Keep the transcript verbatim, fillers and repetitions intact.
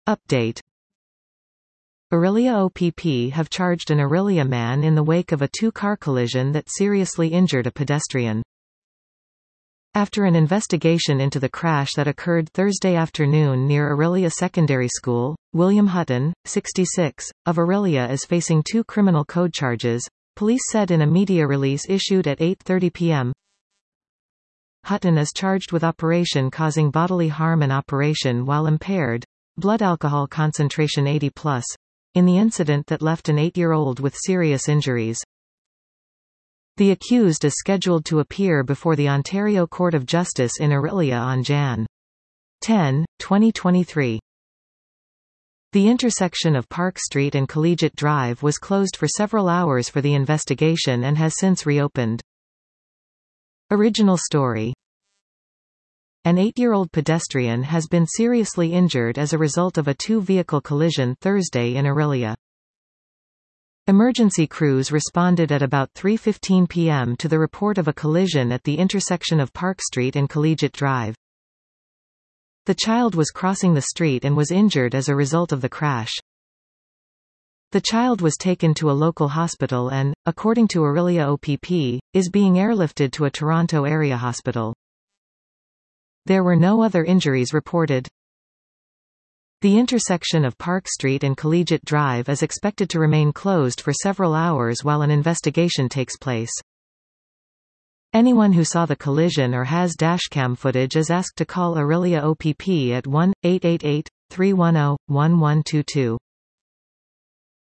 Update. Orillia O P P have charged an Orillia man in the wake of a two-car collision that seriously injured a pedestrian. After an investigation into the crash that occurred Thursday afternoon near Orillia Secondary School, William Hutton, sixty-six, of Orillia is facing two criminal code charges, police said in a media release issued at eight thirty p m Hutton is charged with operation causing bodily harm and operation while impaired, blood alcohol concentration eighty plus, in the incident that left an eight-year-old with serious injuries. The accused is scheduled to appear before the Ontario Court of Justice in Orillia on January tenth, twenty twenty-three. The intersection of Park Street and Collegiate Drive was closed for several hours for the investigation and has since reopened. Original story. An eight-year-old pedestrian has been seriously injured as a result of a two-vehicle collision Thursday in Orillia. Emergency crews responded at about three fifteen p m to the report of a collision at the intersection of Park Street and Collegiate Drive. The child was crossing the street and was injured as a result of the crash. The child was taken to a local hospital and, according to Orillia O P P, is being airlifted to a Toronto area hospital. There were no other injuries reported. The intersection of Park Street and Collegiate Drive is expected to remain closed for several hours while an investigation takes place. Anyone who saw the collision or has dashcam footage is asked to call Orillia O P P at one eight eight eight, three one zero, one one two two.